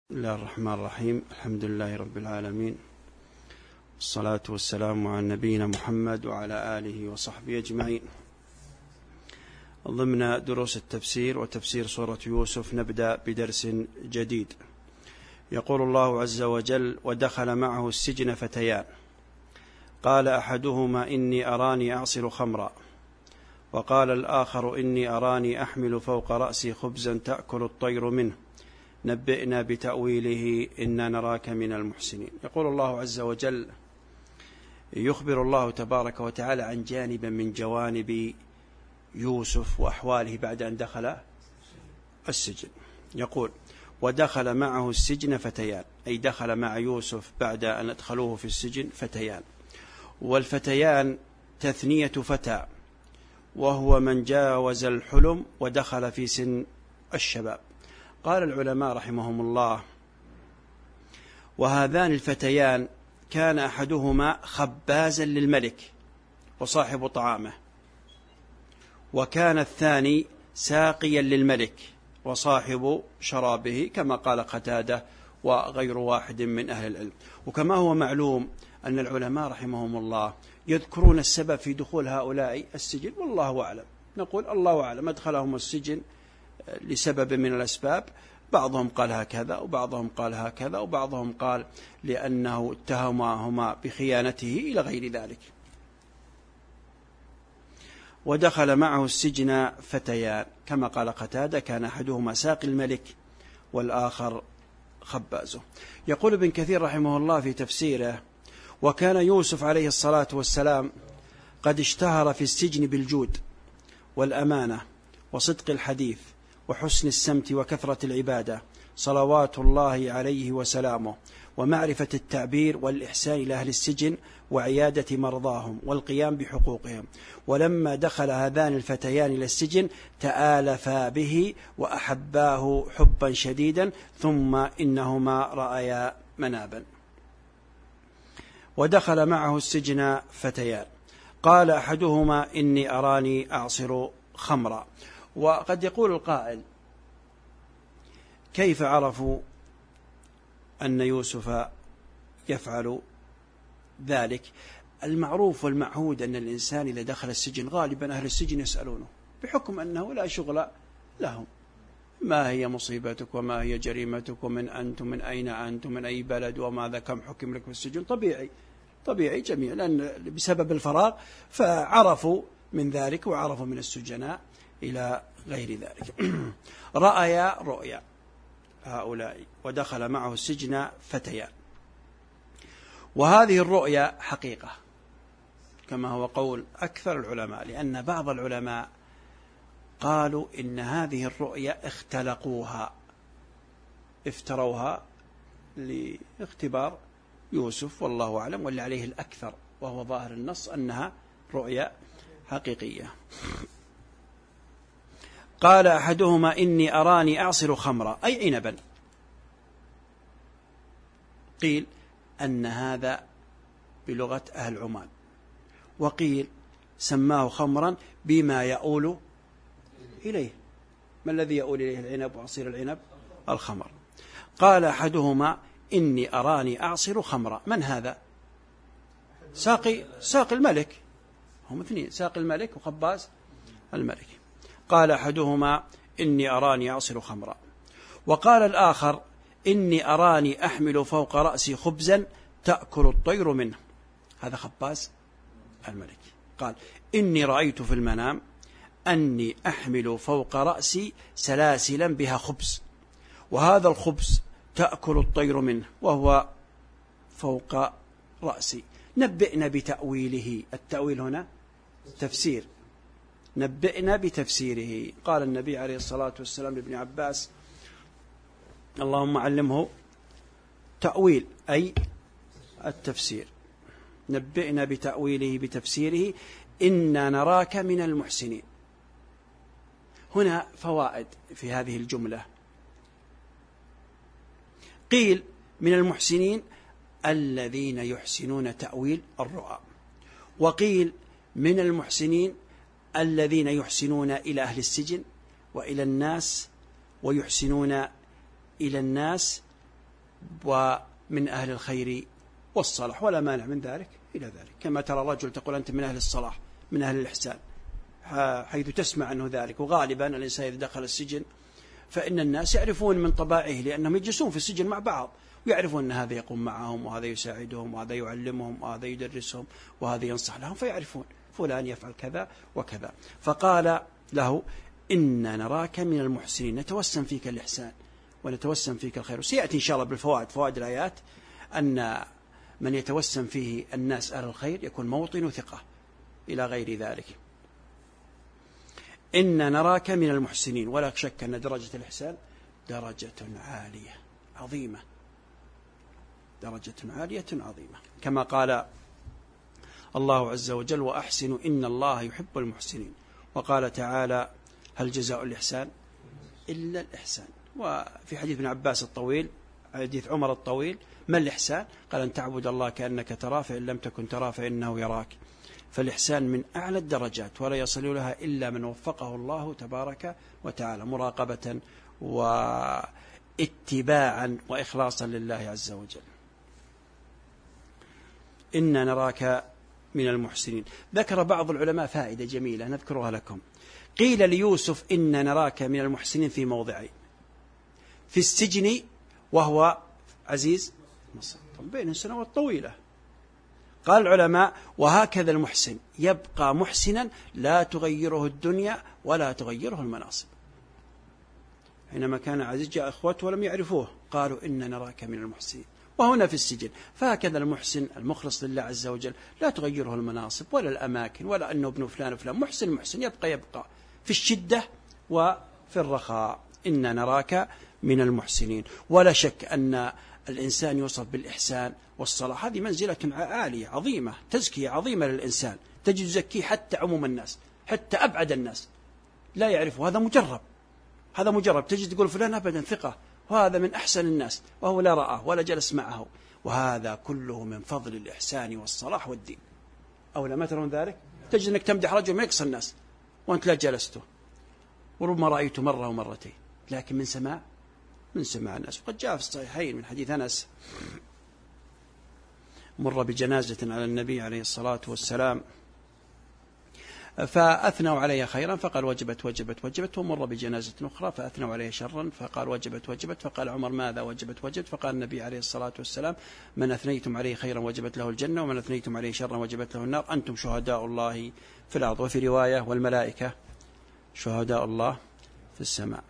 بسم الله الرحمن الرحيم. الحمد لله رب العالمين، والصلاة والسلام على نبينا محمد وعلى آله وصحبه أجمعين. ضمن دروس التفسير وتفسير سورة يوسف نبدأ بدرس جديد. يقول الله عز وجل: ودخل معه السجن فتيان قال أحدهما إني أراني أعصر خمرا وقال الآخر إني أراني أحمل فوق رأسي خبزا تأكل الطير منه نبئنا بتأويله إنا نراك من المحسنين. يقول الله عز وجل، يخبر الله تبارك وتعالى عن جانب من جوانب يوسف وأحواله بعد أن دخل السجن. يقول: ودخل معه السجن فتيان، أي دخل مع يوسف بعد أن أدخلوه في السجن فتيان. والفتيان تثنية فتى، وهو من جاوز الحلم ودخل في سن الشباب. قال العلماء رحمهم الله: وهذان الفتيان كان أحدهما خبازا للملك وصاحب طعامه، وكان الثاني ساقيا للملك وصاحب شرابه، كما قال قتادة وغير واحد من أهل العلم. وكما هو معلوم أن العلماء رحمهم الله يذكرون السبب في دخول هؤلاء السجن، والله أعلم. نقول الله أعلم، أدخلهم السجن لسبب من الأسباب، بعضهم قال هكذا وبعضهم قال هكذا وبعضهم قال لأنه اتهمهما بخيانته إلى غير ذلك. ودخل معه السجن فتيان، كما قال قتادة كان أحدهما ساقي الملك والآخر خبازه. يقول ابن كثير رحمه الله في تفسيره: وكان يوسف عليه الصلاة والسلام قد اشتهر في السجن بالجود والأمانة وصدق الحديث وحسن السمت وكثرة العبادة صلوات الله عليه وسلامه، ومعرفة التعبير والإحسان إلى أهل السجن وعيادة مرضاهم والقيام بحقوقهم. ولما دخل هذان الفتيان إلى السجن تآلفا به وأحباه حبا شديدا، ثم إنهما رأيا منابا. ودخل معه السجن فتيان قال أحدهما إني أراني أعصر خمرا. وقد يقول القائل: كيف عرفوا أن يوسف يفعل ذلك؟ المعروف والمعهود أن الإنسان إذا دخل السجن غالبا أهل السجن يسألونه، بحكم أنه لا شغل لهم: ما هي مصيبتك وما هي جريمتك ومن أنت من أين أنت من أي بلد وماذا كم حكم لك في السجن. طبيعي جميع، لأن بسبب الفراغ فعرفوا من ذلك وعرفوا من السجناء إلى غير ذلك. رأيا رؤيا هؤلاء، ودخل معه السجن فتيان. وهذه الرؤيا حقيقة كما هو قول أكثر العلماء، لأن بعض العلماء قالوا إن هذه الرؤيا افتروها لاختبار يوسف، والله أعلم، واللي عليه الأكثر وهو ظاهر النص أنها رؤيا حقيقية. قال أحدهما إني أراني أعصر خمرا، أي عنبا. قيل أن هذا بلغة أهل عمان، وقيل سماه خمرا بما يؤول إليه. ما الذي يؤول إليه العنب وعصير العنب؟ الخمر. قال أحدهما إني أراني أعصر خمرا. من هذا؟ ساقي الملك، هم اثنين، ساقي الملك وخباز الملك. قال أحدهما إني أراني أعصر خمرا، وقال الآخر إني أراني أحمل فوق رأسي خبزا تأكل الطير منه. هذا خباز الملك. قال إني رأيت في المنام أني أحمل فوق رأسي سلاسلا بها خبز، وهذا الخبز تأكل الطير منه وهو فوق رأسي، نبئنا بتأويله. التأويل هنا تفسير، نبئنا بتفسيره. قال النبي عليه الصلاة والسلام لابن عباس: اللهم علمه تأويل، أي التفسير. نبئنا بتأويله بتفسيره إنا نراك من المحسنين. هنا فوائد في هذه الجملة. قيل من المحسنين الذين يحسنون تأويل الرؤى، وقيل من المحسنين الذين يحسنون إلى أهل السجن وإلى الناس، ويحسنون إلى الناس ومن أهل الخير والصلاح، ولا مانع من ذلك إلى ذلك. كما ترى رجل تقول أنت من أهل الصلاح من أهل الإحسان، حيث تسمع عنه ذلك. وغالبا الإنسان إذا دخل السجن فإن الناس يعرفون من طبائعه، لأنهم يجلسون في السجن مع بعض ويعرفون أن هذا يقوم معهم وهذا يساعدهم وهذا يعلمهم وهذا يدرسهم وهذا ينصح لهم، فيعرفون فلان يفعل كذا وكذا. فقال له إن نراك من المحسنين، نتوسم فيك الإحسان ونتوسم فيك الخير. وسيأتي إن شاء الله بالفوائد، فوائد الآيات، أن من يتوسم فيه الناس أهل الخير يكون موطن ثقة إلى غير ذلك. إن نراك من المحسنين، ولا شك أن درجة الإحسان درجة عالية عظيمة، درجة عالية عظيمة، كما قال الله عز وجل وأحسنوا إن الله يحب المحسنين. وقال تعالى هل جزاء الإحسان إلا الإحسان. وفي حديث ابن عباس الطويل، حديث عمر الطويل، ما الإحسان؟ قال أن تعبد الله كأنك تراه فإن لم تكن تراه فإنه يراك. فالإحسان من أعلى الدرجات، ولا يصل لها إلا من وفقه الله تبارك وتعالى مراقبة واتباعا وإخلاصا لله عز وجل. إن نراك من المحسنين. ذكر بعض العلماء فائدة جميلة نذكرها لكم. قيل ليوسف إن نراك من المحسنين في موضعين: في السجن وهو عزيز مصر بين سنوات طويلة. قال العلماء وهكذا المحسن يبقى محسنا لا تغيره الدنيا ولا تغيره المناصب. حينما كان عزيز جاء أخوته ولم يعرفوه قالوا إن نراك من المحسنين، وهنا في السجن. فهكذا المحسن المخلص لله عز وجل لا تغيره المناصب ولا الأماكن ولا أنه ابن فلان وفلان، محسن يبقى في الشدة وفي الرخاء. إن نراك من المحسنين. ولا شك أن الإنسان يوصف بالإحسان والصلاح، هذه منزلة عالية عظيمة، تزكية عظيمة للإنسان، تجد زكيه حتى عموم الناس، حتى أبعد الناس لا يعرفه. هذا مجرب تجد تقول فلان أبدا ثقة وهذا من أحسن الناس، وهو لا رآه ولا جلس معه. وهذا كله من فضل الإحسان والصلاح والدين. أو لا ما ترون ذلك؟ تجد أنك تمدح رجل ما يقصى الناس وأنت لا جلسته، وربما رأيته مرة ومرتين، لكن من سماع الناس. وقد جاء في الصحيحين من حديث أنس مر بجنازة على النبي عليه الصلاة والسلام فأثنوا عليها خيرا فقال وجبت، ومر بجنازة أخرى فأثنوا عليها شرا فقال وجبت، فقال عمر ماذا وجبت؟ فقال النبي عليه الصلاة والسلام من أثنيتم عليه خيرا وجبت له الجنة ومن أثنيتم عليه شرا وجبت له النار، أنتم شهداء الله في الأرض. وفي رواية والملائكة شهداء الله في السماء.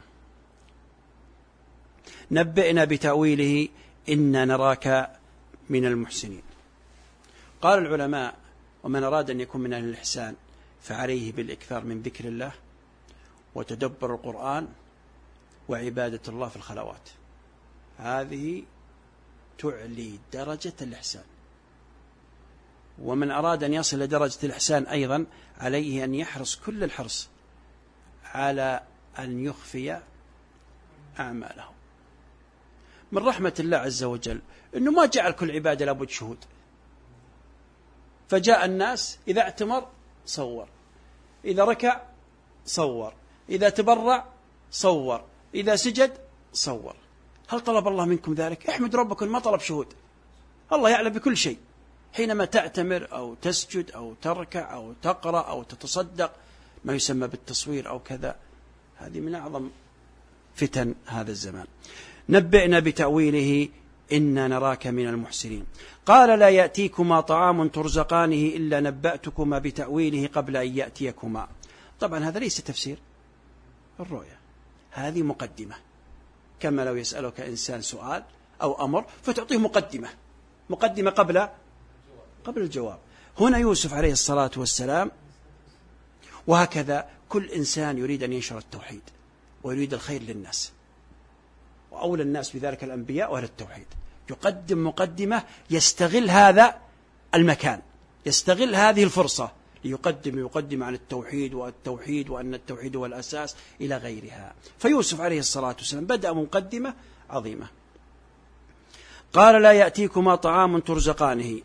نبئنا بتأويله إن نراك من المحسنين. قال العلماء ومن أراد أن يكون من أهل الإحسان فعليه بالإكثار من ذكر الله وتدبر القرآن وعبادة الله في الخلوات، هذه تعلي درجة الإحسان. ومن أراد أن يصل لدرجة الإحسان أيضا عليه أن يحرص كل الحرص على أن يخفي أعماله. من رحمة الله عز وجل أنه ما جعل كل عبادة لابد شهود. فجاء الناس إذا اعتمر صور، إذا ركع صور، إذا تبرع صور، إذا سجد صور. هل طلب الله منكم ذلك؟ احمد ربكم ما طلب شهود، الله يعلم بكل شيء. حينما تعتمر أو تسجد أو تركع أو تقرأ أو تتصدق ما يسمى بالتصوير أو كذا، هذه من أعظم فتن هذا الزمان. نبئنا بتأويله إنا نراك من المحسنين. قال لا يأتيكما طعام ترزقانه إلا نبأتكما بتأويله قبل أن يأتيكما. طبعا هذا ليس تفسير الرؤيا، هذه مقدمة، كما لو يسألك إنسان سؤال أو أمر فتعطيه مقدمة قبل الجواب. هنا يوسف عليه الصلاة والسلام، وهكذا كل إنسان يريد أن ينشر التوحيد ويريد الخير للناس، وأولى الناس بذلك الأنبياء وأهل التوحيد، يقدم مقدمة يستغل هذا المكان، يستغل هذه الفرصة يقدم عن التوحيد وأن التوحيد هو الأساس إلى غيرها. فيوسف عليه الصلاة والسلام بدأ مقدمة عظيمة. قال لا يأتيكما طعام ترزقانه،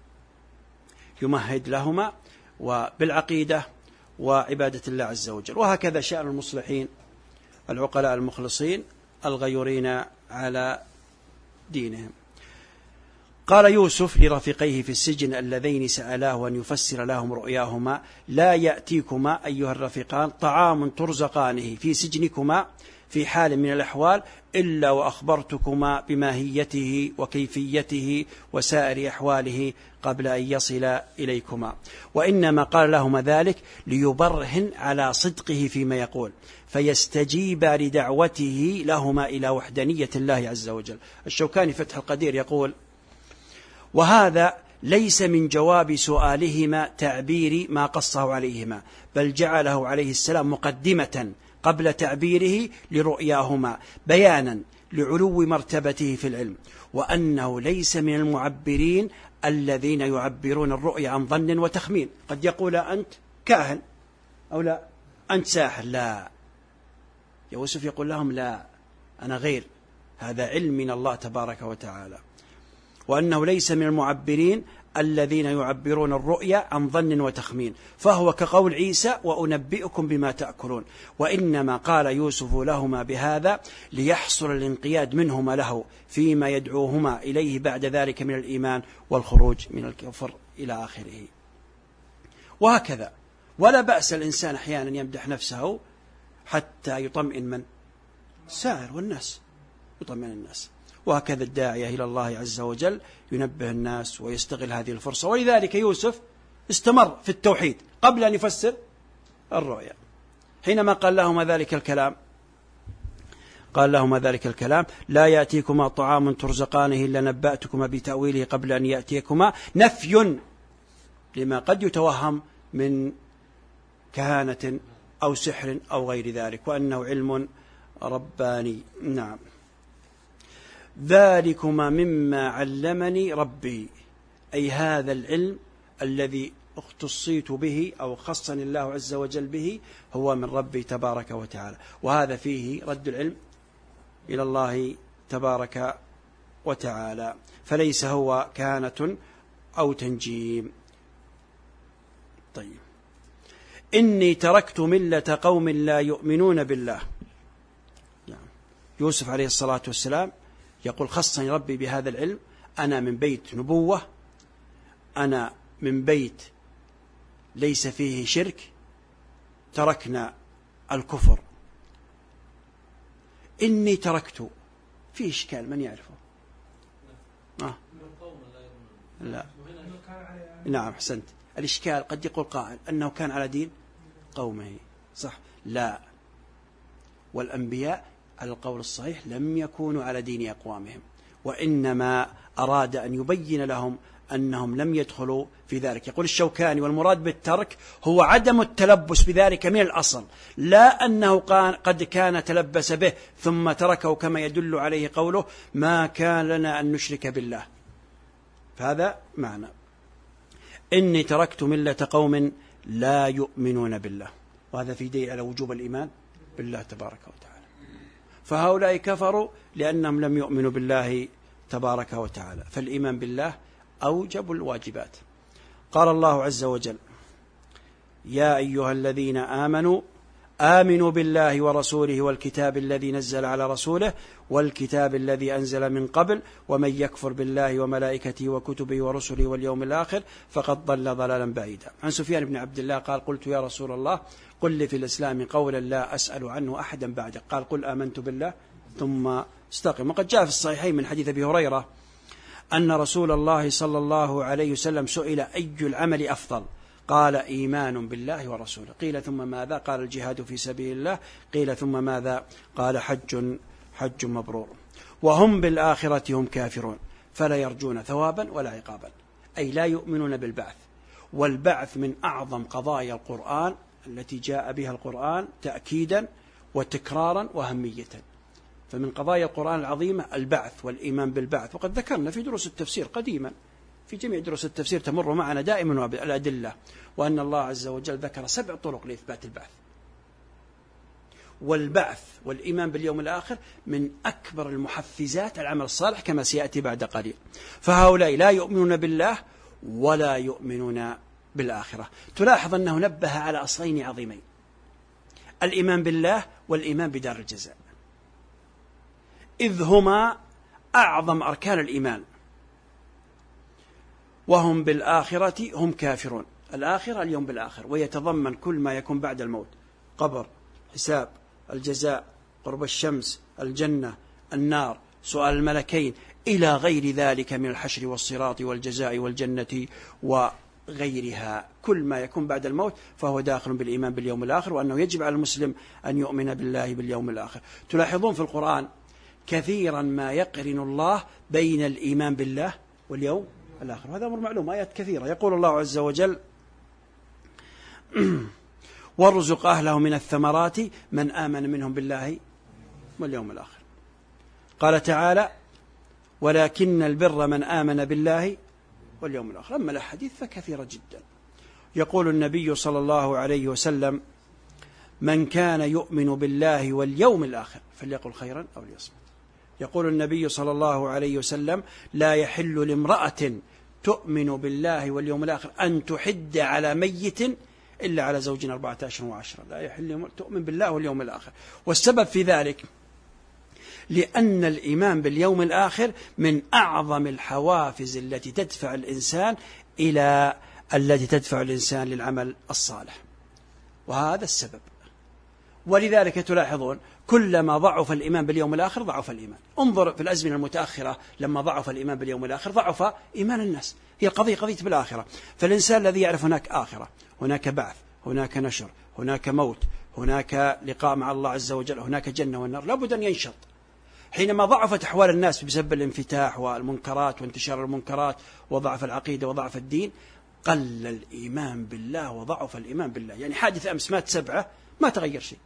يمهد لهما وبالعقيدة وعبادة الله عز وجل. وهكذا شأن المصلحين العقلاء المخلصين الغيورين على دينهم. قال يوسف لرفيقيه في السجن اللذين سألاه أن يفسر لهم رؤياهما: لا يأتيكما أيها الرفيقان طعام ترزقانه في سجنكما في حال من الأحوال إلا وأخبرتكما بماهيته وكيفيته وسائر أحواله قبل أن يصل إليكما، وإنما قال لهما ذلك ليبرهن على صدقه فيما يقول فيستجيب لدعوته لهما إلى وحدانية الله عز وجل. الشوكاني فتح القدير يقول: وهذا ليس من جواب سؤالهما تعبير ما قصه عليهما، بل جعله عليه السلام مقدمة قبل تعبيره لرؤياهما بيانا لعلو مرتبته في العلم، وأنه ليس من المعبرين الذين يعبرون الرؤيا عن ظن وتخمين. قد يقول أنت كاهن أو لا أنت ساحر، لا، يوسف يقول لهم لا، أنا غير، هذا علم من الله تبارك وتعالى. وأنه ليس من المعبرين الذين يعبرون الرؤيا عن ظن وتخمين، فهو كقول عيسى: وأنبئكم بما تأكلون. وإنما قال يوسف لهما بهذا ليحصل الانقياد منهما له فيما يدعوهما إليه بعد ذلك من الإيمان والخروج من الكفر إلى آخره. وهكذا، ولا بأس الإنسان أحيانا يمدح نفسه حتى يطمئن من سائر والناس، يطمئن الناس. وهكذا الداعية إلى الله عز وجل ينبه الناس ويستغل هذه الفرصة. ولذلك يوسف استمر في التوحيد قبل أن يفسر الرؤيا. حينما قال لهما ذلك الكلام: لا يأتيكما طعام ترزقانه إلا نبأتكما بتأويله قبل أن يأتيكما، نفي لما قد يتوهم من كهانة أو سحر أو غير ذلك، وأنه علم رباني. نعم. ذلكما مما علمني ربي، أي هذا العلم الذي اختصيت به أو خصني الله عز وجل به هو من ربي تبارك وتعالى. وهذا فيه رد العلم إلى الله تبارك وتعالى، فليس هو كهانة أو تنجيم. طيب. إني تركت ملة قوم لا يؤمنون بالله. يوسف عليه الصلاة والسلام يقول: خصني ربي بهذا العلم، أنا من بيت نبوة، أنا من بيت ليس فيه شرك، تركنا الكفر. إني تركت، في إشكال من يعرفه؟ لا. نعم، حسنت. الإشكال قد يقول قائل أنه كان على دين قومه، صح؟ لا، والأنبياء على القول الصحيح لم يكونوا على دين أقوامهم، وإنما أراد أن يبين لهم أنهم لم يدخلوا في ذلك. يقول الشوكاني: والمراد بالترك هو عدم التلبس بذلك من الأصل، لا أنه قد كان تلبس به ثم تركه، كما يدل عليه قوله: ما كان لنا أن نشرك بالله. فهذا معنى إني تركت ملة قوم لا يؤمنون بالله، وهذا في دليل على وجوب الإيمان بالله تبارك وتعالى. فهؤلاء كفروا لأنهم لم يؤمنوا بالله تبارك وتعالى، فالإيمان بالله أوجب الواجبات. قال الله عز وجل: يا أيها الذين آمنوا بالله ورسوله والكتاب الذي نزل على رسوله والكتاب الذي أنزل من قبل ومن يكفر بالله وملائكته وكتبه ورسله واليوم الآخر فقد ضل ضلالا بعيدا. عن سفيان بن عبد الله قال: قلت يا رسول الله قل لي في الإسلام قولا لا أسأل عنه أحدا بعدك، قال: قل آمنت بالله ثم استقم. وقد جاء في الصحيحين من حديث أبي هريرة أن رسول الله صلى الله عليه وسلم سئل: أي العمل أفضل؟ قال: إيمان بالله ورسوله. قيل: ثم ماذا؟ قال: الجهاد في سبيل الله. قيل: ثم ماذا؟ قال: حج مبرور. وهم بالآخرة هم كافرون، فلا يرجون ثوابا ولا عقابا، أي لا يؤمنون بالبعث. والبعث من أعظم قضايا القرآن التي جاء بها القرآن تأكيدا وتكرارا وأهمية. فمن قضايا القرآن العظيمة البعث والإيمان بالبعث. وقد ذكرنا في دروس التفسير قديما، في جميع دروس التفسير تمر معنا دائما الأدلة، وأن الله عز وجل ذكر 7 طرق لإثبات البعث. والبعث والإيمان باليوم الآخر من أكبر المحفزات العمل الصالح كما سيأتي بعد قليل. فهؤلاء لا يؤمنون بالله ولا يؤمنون بالآخرة. تلاحظ أنه نبه على أصلين عظيمين: الإيمان بالله والإيمان بدار الجزاء، إذ هما أعظم أركان الإيمان، وهم بالآخرة هم كافرون. الآخرة اليوم بالآخر، ويتضمن كل ما يكون بعد الموت: قبر، حساب، الجزاء، قرب الشمس، الجنة، النار، سؤال الملكين، إلى غير ذلك من الحشر والصراط والجزاء والجنة وغيرها. كل ما يكون بعد الموت فهو داخل بالإيمان باليوم الآخر، وأنه يجب على المسلم أن يؤمن بالله باليوم الآخر. تلاحظون في القرآن كثيرا ما يقرن الله بين الإيمان بالله واليوم الآخر، هذا أمر معلوم. آيات كثيرة يقول الله عز وجل: وارزق أهله من الثمرات من آمن منهم بالله واليوم الآخر. قال تعالى: ولكن البر من آمن بالله واليوم الآخر. أما الأحاديث فكثيرة جدا. يقول النبي صلى الله عليه وسلم: من كان يؤمن بالله واليوم الآخر فليقل خيرا أو ليصمت. يقول النبي صلى الله عليه وسلم: لا يحل لامرأة تؤمن بالله واليوم الآخر أن تحد على ميت إلا على زوج 14 و10. لا يحل تؤمن بالله واليوم الآخر. والسبب في ذلك لأن الإيمان باليوم الآخر من أعظم الحوافز التي تدفع الإنسان للعمل الصالح، وهذا السبب. ولذلك تلاحظون كلما ضعف الإيمان باليوم الآخر ضعف الإيمان. انظر في الأزمنة المتأخرة لما ضعف الإيمان باليوم الآخر ضعف إيمان الناس. هي قضية بالآخرة. فالإنسان الذي يعرف هناك آخرة، هناك بعث، هناك نشر، هناك موت، هناك لقاء مع الله عز وجل، هناك جنة والنار، لابد أن ينشط. حينما ضعفت أحوال الناس بسبب الانفتاح والمنكرات وانتشار المنكرات وضعف العقيدة وضعف الدين، قل الإيمان بالله وضعف الإيمان بالله. يعني حادث أمس مات 7 ما تغير شيء.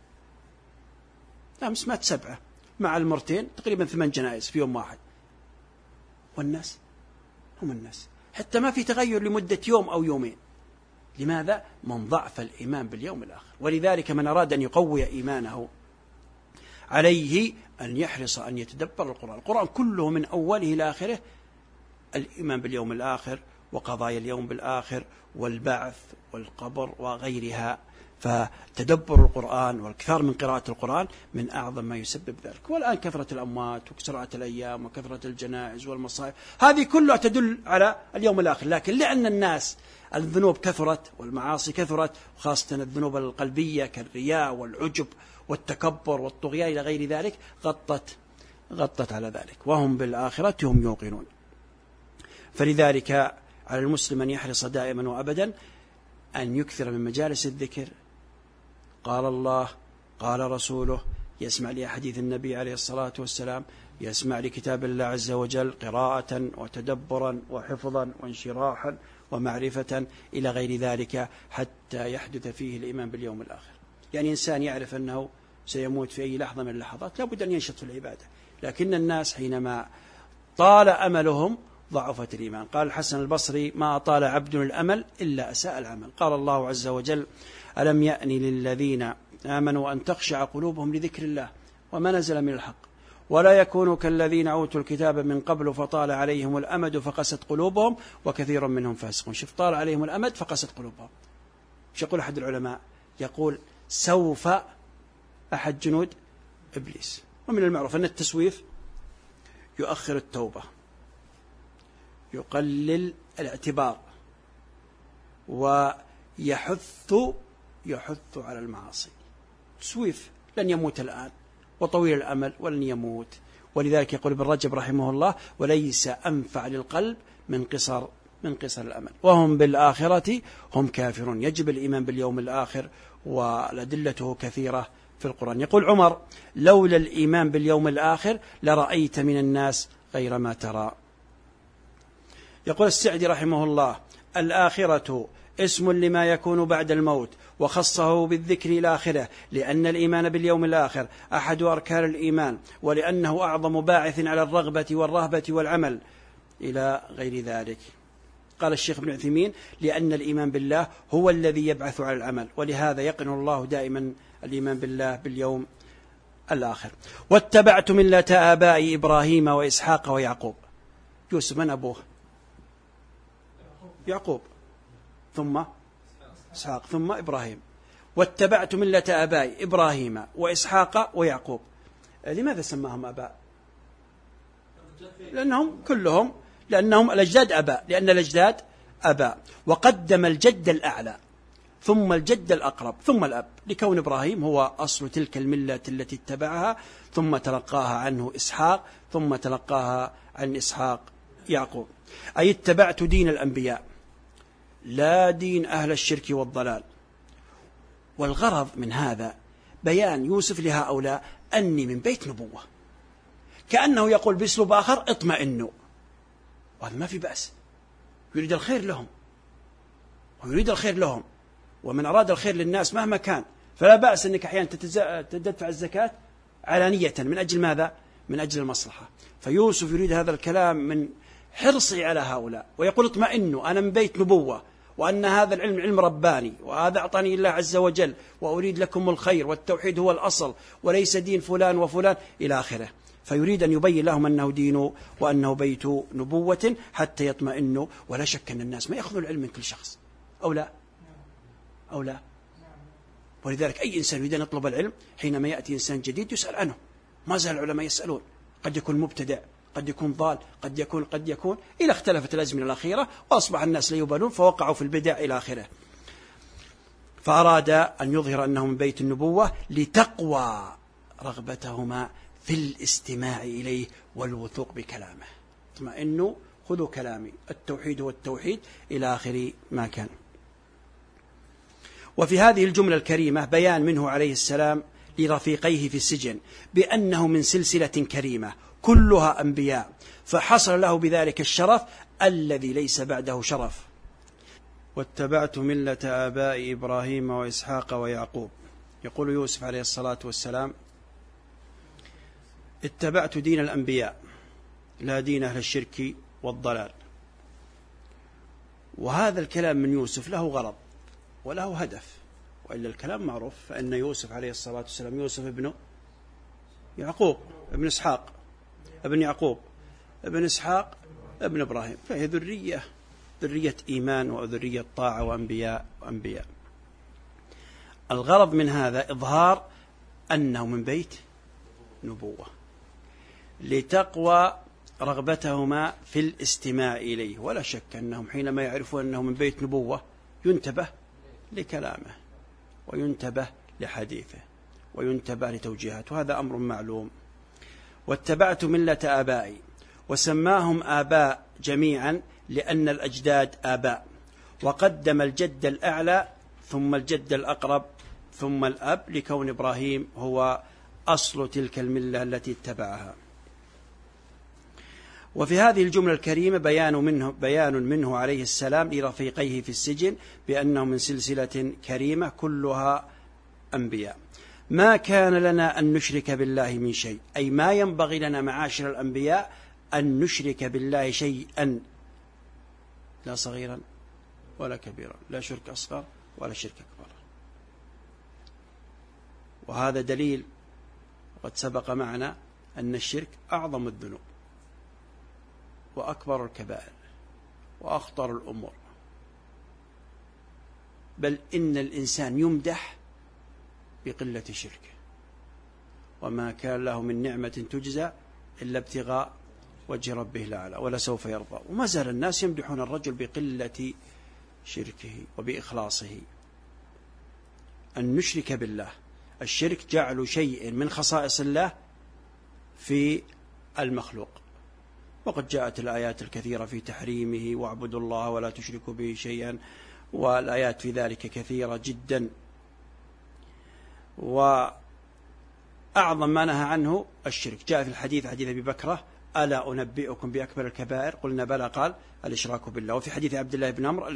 أمس مات 7 مع المرتين تقريبا 8 جنائز في يوم واحد، والناس هم الناس، حتى ما في تغير لمدة يوم أو يومين. لماذا؟ من ضعف الإيمان باليوم الآخر. ولذلك من أراد أن يقوي إيمانه عليه أن يحرص أن يتدبر القرآن. القرآن كله من أوله إلى آخره الإيمان باليوم الآخر وقضايا اليوم بالآخر والبعث والقبر وغيرها. فتدبر القرآن والكثار من قراءة القرآن من أعظم ما يسبب ذلك. والآن كثرة الأموات وسرعة الأيام وكثرة الجنائز والمصائب هذه كلها تدل على اليوم الآخر. لكن لأن الناس الذنوب كثرت والمعاصي كثرت، خاصة الذنوب القلبية كالرياء والعجب والتكبر والطغيان إلى غير ذلك، غطت على ذلك. وهم بالآخرة هم يوقنون. فلذلك على المسلم أن يحرص دائما وأبدا أن يكثر من مجالس الذكر. قال الله، قال رسوله، يسمع لأحاديث النبي عليه الصلاة والسلام، يسمع لكتاب الله عز وجل قراءة وتدبرا وحفظا وانشراحا ومعرفة إلى غير ذلك، حتى يحدث فيه الإيمان باليوم الآخر. يعني إنسان يعرف أنه سيموت في أي لحظة من اللحظات لابد أن ينشط في العبادة. لكن الناس حينما طال أملهم ضعفت الإيمان. قال الحسن البصري: ما أطال عبد الأمل إلا أساء العمل. قال الله عز وجل: ألم يأن للذين آمنوا أن تخشع قلوبهم لذكر الله وما نزل من الحق ولا يكونوا كالذين أوتوا الكتاب من قبل فطال عليهم الأمد فقست قلوبهم وكثير منهم فاسقون. شوف، طال عليهم الأمد فقست قلوبهم. مش يقول أحد العلماء، يقول سوف أحد جنود إبليس. ومن المعروف أن التسويف يؤخر التوبة، يقلل الاعتبار، ويحث على المعاصي. تسويف لن يموت الآن، وطويل الأمل ولن يموت. ولذلك يقول ابن رجب رحمه الله: وليس أنفع للقلب من قصر الأمل. وهم بالآخرة هم كافرون. يجب الإيمان باليوم الآخر، والأدلته كثيرة في القرآن. يقول عمر: لولا الإيمان باليوم الآخر لرأيت من الناس غير ما ترى. يقول السعدي رحمه الله: الآخرة اسم لما يكون بعد الموت، وخصه بالذكر إلى آخره، لأن الإيمان باليوم الآخر أحد أركان الإيمان، ولأنه أعظم باعث على الرغبة والرهبة والعمل إلى غير ذلك. قال الشيخ ابن عثيمين: لأن الإيمان بالله هو الذي يبعث على العمل، ولهذا يقن الله دائما الإيمان بالله باليوم الآخر. واتبعت ملة آباء إبراهيم وإسحاق ويعقوب. يوسف من أبوه؟ يعقوب، ثم إسحاق، ثم إبراهيم. واتبعت ملة آباء إبراهيم وإسحاق ويعقوب. لماذا سماهم آباء؟ لأنهم كلهم، لأنهم الأجداد أباء، لأن الأجداد أباء. وقدم الجد الأعلى ثم الجد الأقرب ثم الأب، لكون إبراهيم هو أصل تلك الملة التي اتبعها، ثم تلقاها عنه إسحاق، ثم تلقاها عن إسحاق يعقوب. أي اتبعت دين الأنبياء لا دين أهل الشرك والضلال. والغرض من هذا بيان يوسف لهؤلاء أني من بيت نبوة، كأنه يقول بأسلوب آخر اطمئنوا، وهذا ما في بأس، يريد الخير لهم ويريد الخير لهم، ومن أراد الخير للناس مهما كان فلا بأس أنك أحيانا تدفع الزكاة علانية. من أجل ماذا؟ من أجل المصلحة. فيوسف يريد هذا الكلام من حرصي على هؤلاء، ويقول اطمئنوا أنا من بيت نبوة، وأن هذا العلم علم رباني، وهذا أعطاني الله عز وجل، وأريد لكم الخير، والتوحيد هو الأصل وليس دين فلان وفلان إلى آخره. فيريد أن يبين لهم أنه دين وأنه بيت نبوة حتى يطمئنوا. ولا شك أن الناس ما يأخذوا العلم من كل شخص، أو لا أو لا. ولذلك أي إنسان يريد أن يطلب العلم حينما يأتي إنسان جديد يسأل عنه. ما زال العلماء يسألون، قد يكون مبتدع، قد يكون ضال، قد يكون إلى اختلفت الأزمنة الأخيرة، وأصبح الناس لا يبالون فوقعوا في البدع إلى آخره. فأراد أن يظهر أنه من بيت النبوة لتقوى رغبتهما في الاستماع إليه والوثوق بكلامه. اطمئنوا خذوا كلامي، التوحيد والتوحيد إلى آخر ما كان. وفي هذه الجملة الكريمة بيان منه عليه السلام لرفيقيه في السجن بأنه من سلسلة كريمة كلها أنبياء، فحصل له بذلك الشرف الذي ليس بعده شرف. واتبعت ملة آباء إبراهيم وإسحاق ويعقوب. يقول يوسف عليه الصلاة والسلام اتبعت دين الأنبياء لا دين أهل الشرك والضلال. وهذا الكلام من يوسف له غرض وله هدف، وإلا الكلام معروف، فإن يوسف عليه الصلاة والسلام يوسف ابن يعقوب ابن إسحاق ابن يعقوب ابن إسحاق ابن إبراهيم، فهي ذرية إيمان وذرية طاعة وأنبياء. الغرض من هذا إظهار أنه من بيت نبوة لتقوى رغبتهما في الاستماع إليه. ولا شك أنهم حينما يعرفون أنه من بيت نبوة ينتبه لكلامه وينتبه لحديثه وينتبه لتوجيهاته، وهذا أمر معلوم. واتبعت ملة آبائي، وسماهم آباء جميعا لأن الأجداد آباء، وقدم الجد الأعلى ثم الجد الأقرب ثم الأب، لكون إبراهيم هو أصل تلك الملة التي اتبعها. وفي هذه الجملة الكريمة بيان منه عليه السلام لرفيقيه في السجن بأنه من سلسلة كريمة كلها أنبياء. ما كان لنا أن نشرك بالله من شيء، أي ما ينبغي لنا معاشر الأنبياء أن نشرك بالله شيئا، لا صغيرا ولا كبيرا، لا شرك أصغر ولا شرك أكبر. وهذا دليل، وقد سبق معنا أن الشرك أعظم الذنوب وأكبر الكبائر وأخطر الأمور، بل إن الإنسان يمدح بقلة شركه، وما كان له من نعمة تجزى إلا ابتغاء وجه ربه الأعلى ولسوف يرضى. وما زال الناس يمدحون الرجل بقلة شركه وبإخلاصه. أن نشرك بالله، الشرك جعل شيء من خصائص الله في المخلوق، وقد جاءت الآيات الكثيرة في تحريمه واعبدوا الله ولا تشركوا به شيئا، والآيات في ذلك كثيرة جدا. وأعظم ما نهى عنه الشرك، جاء في الحديث حديث أبي بكرة ألا أنبئكم بأكبر الكبائر؟ قلنا بلى، قال الإشراك بالله. وفي حديث عبد الله بن عمرو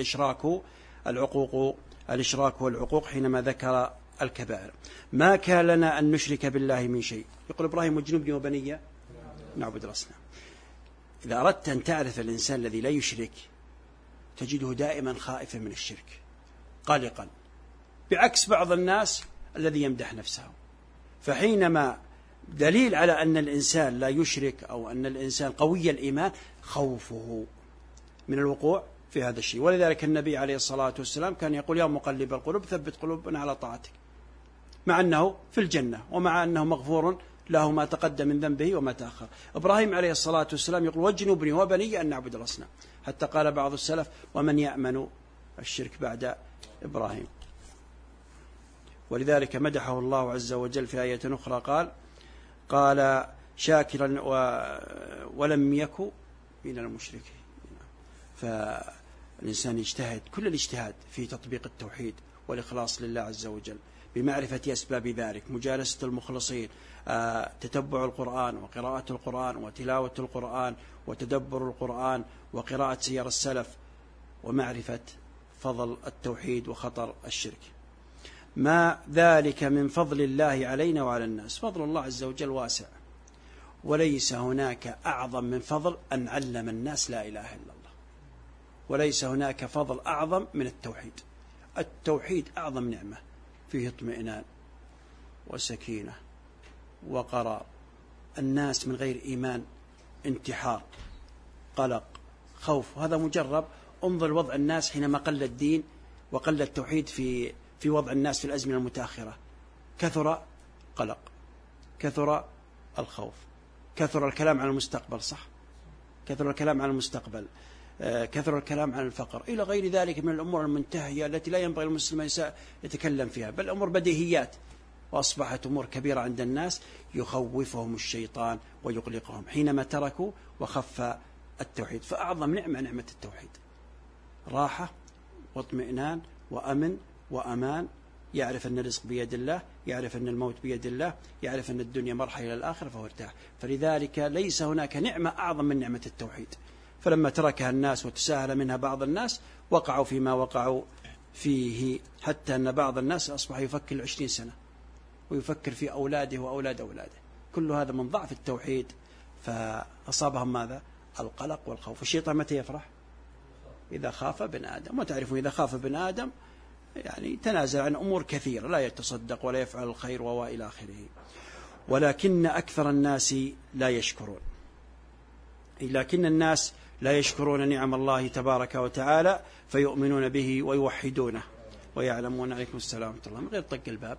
الإشراك والعقوق حينما ذكر الكبائر. ما كان لنا أن نشرك بالله من شيء. يقول إبراهيم واجنبني وبني نعبد الأصنام. إذا أردت أن تعرف الإنسان الذي لا يشرك تجده دائما خائفا من الشرك قلقا، بعكس بعض الناس الذي يمدح نفسه. فحينما دليل على أن الإنسان لا يشرك أو أن الإنسان قوي الإيمان خوفه من الوقوع في هذا الشيء. ولذلك النبي عليه الصلاة والسلام كان يقول يا مقلب القلوب ثبت قلوبنا على طاعتك، مع أنه في الجنة ومع أنه مغفور له ما تقدم من ذنبه وما تأخر. إبراهيم عليه الصلاة والسلام يقول واجنبني وبني أن نعبد الأصنام، حتى قال بعض السلف ومن يأمن الشرك بعد إبراهيم. ولذلك مدحه الله عز وجل في آية أخرى قال شاكرا ولم يكن من المشركين. فالإنسان يجتهد كل الاجتهاد في تطبيق التوحيد والإخلاص لله عز وجل بمعرفة أسباب ذلك، مجالسة المخلصين، تتبع القرآن وقراءة القرآن وتلاوة القرآن وتدبر القرآن وقراءة سير السلف، ومعرفة فضل التوحيد وخطر الشرك. ما ذلك من فضل الله علينا وعلى الناس. فضل الله عز وجل واسع، وليس هناك أعظم من فضل أن علم الناس لا إله إلا الله، وليس هناك فضل أعظم من التوحيد. التوحيد أعظم نعمة، فيه اطمئنان وسكينة وقرار. الناس من غير إيمان انتحار، قلق، خوف، هذا مجرب. انظر وضع الناس حينما قل الدين وقل التوحيد في وضع الناس في الأزمنة المتأخرة. كثر قلق، كثر الخوف، كثر الكلام عن المستقبل، صح، كثر الكلام عن المستقبل، كثر الكلام عن الفقر، إلى غير ذلك من الأمور المنتهية التي لا ينبغي المسلم يتكلم فيها، بل أمور بديهيات، وأصبحت أمور كبيرة عند الناس يخوفهم الشيطان ويقلقهم حينما تركوا وخف التوحيد. فأعظم نعمة نعمة التوحيد، راحة واطمئنان وأمن وأمان. يعرف أن الرزق بيد الله، يعرف أن الموت بيد الله، يعرف أن الدنيا مرحلة إلى الآخرة، فهو ارتاح. فلذلك ليس هناك نعمة أعظم من نعمة التوحيد. فلما تركها الناس وتساهل منها بعض الناس وقعوا فيما وقعوا فيه، حتى أن بعض الناس أصبح يفكر 20 سنة ويفكر في أولاده وأولاد أولاده. كل هذا من ضعف التوحيد، فأصابهم ماذا؟ القلق والخوف. الشيطان متى يفرح؟ إذا خاف ابن آدم. وتعرفون إذا خاف ابن آدم يعني تنازل عن أمور كثيرة، لا يتصدق ولا يفعل الخير وإلى آخره. ولكن أكثر الناس لا يشكرون، لكن الناس لا يشكرون نعم الله تبارك وتعالى، فيؤمنون به ويوحدونه ويعلمون. عليكم السلام ورحمة الله، من غير طق الباب.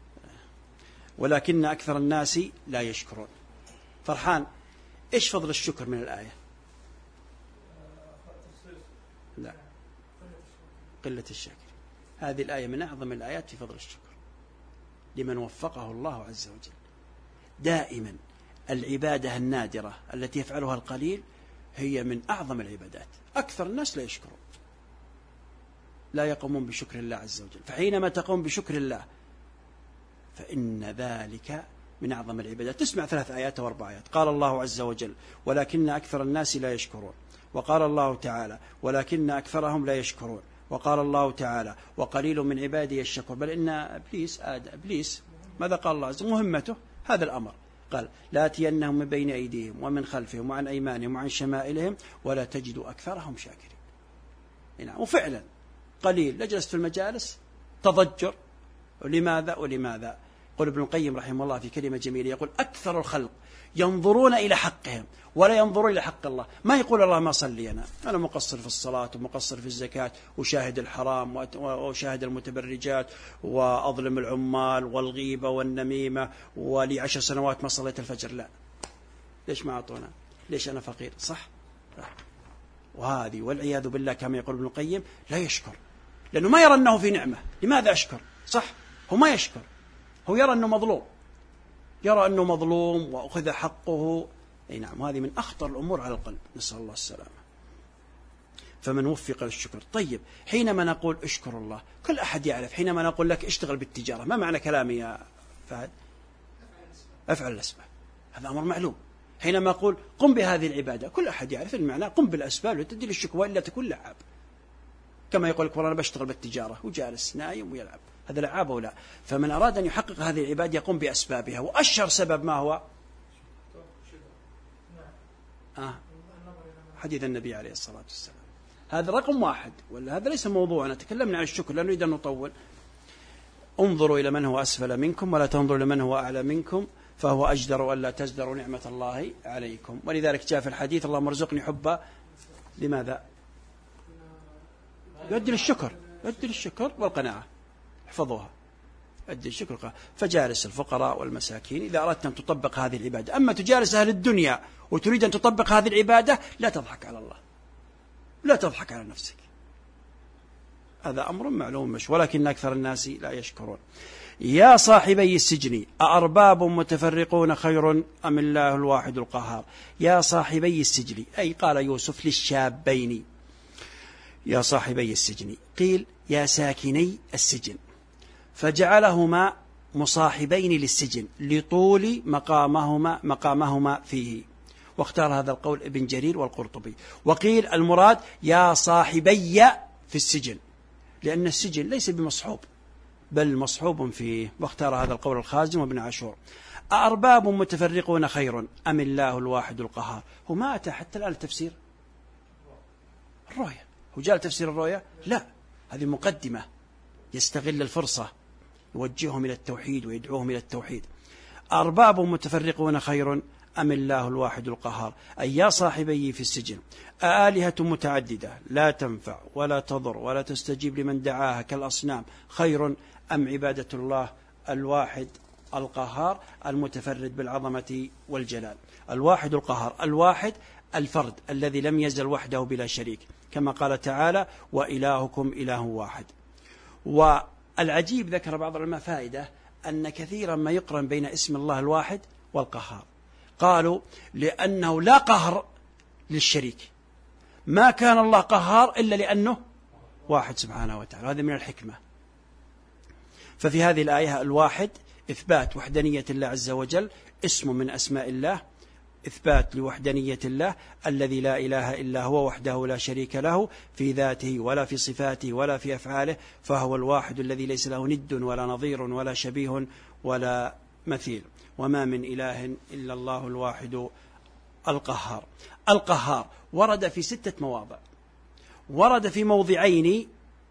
ولكن أكثر الناس لا يشكرون. فرحان، إيش فضل الشكر من الآية؟ لا، قلة الشاكر. هذه الآية من أعظم الآيات في فضل الشكر لمن وفقه الله عز وجل. دائما العبادة النادرة التي يفعلها القليل هي من أعظم العبادات. أكثر الناس لا يشكرون، لا يقومون بشكر الله عز وجل. فحينما تقوم بشكر الله فإن ذلك من أعظم العبادات. تسمع 3 آيات و4 آيات. قال الله عز وجل ولكن أكثر الناس لا يشكرون، وقال الله تعالى ولكن أكثرهم لا يشكرون، وقال الله تعالى وقليل من عبادي الشكور. بل إن إبليس ماذا قال الله عز وجل؟ مهمته هذا الأمر، قال لآتينهم من بين أيديهم ومن خلفهم وعن أيمانهم وعن شمائلهم ولا تجد أكثرهم شاكرين. وفعلا قليل. لجلست في المجالس تضجر. ولماذا؟ يقول ابن القيم رحمه الله في كلمة جميلة، يقول أكثر الخلق ينظرون إلى حقهم ولا ينظرون إلى حق الله. ما يقول الله ما صلي أنا مقصر في الصلاة ومقصر في الزكاة وشاهد الحرام وشاهد المتبرجات وأظلم العمال والغيبة والنميمة ولي 10 سنوات ما صليت الفجر. لا، ليش ما أعطونا؟ ليش أنا فقير؟ صح. وهذه والعياذ بالله كما يقول ابن القيم لا يشكر، لأنه ما يرى أنه في نعمة. لماذا أشكر؟ صح، هو ما يشكر، هو يرى أنه مظلوم، يرى أنه مظلوم وأخذ حقه. أي نعم، هذه من أخطر الأمور على القلب، نسأل الله السلامة. فمن وفق للشكر. طيب، حينما نقول اشكر الله، كل أحد يعرف حينما نقول لك اشتغل بالتجارة، ما معنى كلامي يا فهد؟ أفعل الأسباب، هذا أمر معلوم. حينما أقول قم بهذه العبادة، كل أحد يعرف المعنى، قم بالأسباب وتدي للشكر، وإلا تكون لعاب. كما يقول لك والله أنا بشتغل بالتجارة وجالس نايم ويلعب، هذا لعاب أو لا؟ فمن أراد أن يحقق هذه العبادة يقوم بأسبابها. وأشهر سبب ما هو؟ حديث النبي عليه الصلاة والسلام. هذا رقم 1. ولا هذا ليس موضوعنا، تكلمنا عن الشكر لا نريد أن نطول. انظروا إلى من هو أسفل منكم ولا تنظروا إلى من هو أعلى منكم فهو أجدر ألا تزدروا نعمة الله عليكم. ولذلك جاء في الحديث اللهم ارزقني حب. لماذا؟ يؤدي للشكر والقناعة. احفظوها. أدي الشكر والقهر. فجالس الفقراء والمساكين إذا أردت أن تطبق هذه العبادة. أما تجالس أهل الدنيا وتريد أن تطبق هذه العبادة، لا تضحك على الله، لا تضحك على نفسك. هذا أمر معلوم مش، ولكن أكثر الناس لا يشكرون. يا صاحبي السجن أأرباب متفرقون خير أم الله الواحد القهار. يا صاحبي السجن، أي قال يوسف للشابين يا صاحبي السجن، قيل يا ساكني السجن، فجعلهما مصاحبين للسجن لطول مقامهما فيه، واختار هذا القول ابن جرير والقرطبي. وقيل المراد يا صاحبي في السجن، لأن السجن ليس بمصحوب بل مصحوب فيه، واختار هذا القول الخازن وابن عاشور. أأرباب متفرقون خير أم الله الواحد القهار. هو ما أتى حتى الآن تفسير الرؤيا، هو جاء تفسير الرؤيا؟ لا، هذه مقدمة، يستغل الفرصة يوجههم إلى التوحيد ويدعوهم إلى التوحيد. أرباب متفرقون خير أم الله الواحد القهار. أي يا صاحبي في السجن آلهة متعددة لا تنفع ولا تضر ولا تستجيب لمن دعاها كالأصنام خير أم عبادة الله الواحد القهار المتفرد بالعظمة والجلال. الواحد القهار، الواحد الفرد الذي لم يزل وحده بلا شريك، كما قال تعالى وإلهكم إله واحد. والعجيب ذكر بعض العلماء فائدة أن كثيرا ما يقرن بين اسم الله الواحد والقهار، قالوا لأنه لا قهر للشريك، ما كان الله قهار إلا لأنه واحد سبحانه وتعالى، هذا من الحكمة. ففي هذه الآية الواحد إثبات وحدانية الله عز وجل، اسم من أسماء الله، إثبات لوحدانية الله الذي لا إله إلا هو وحده لا شريك له في ذاته ولا في صفاته ولا في أفعاله، فهو الواحد الذي ليس له ند ولا نظير ولا شبيه ولا مثيل، وما من إله إلا الله الواحد القهار. القهار ورد في 6 مواضع، ورد في موضعين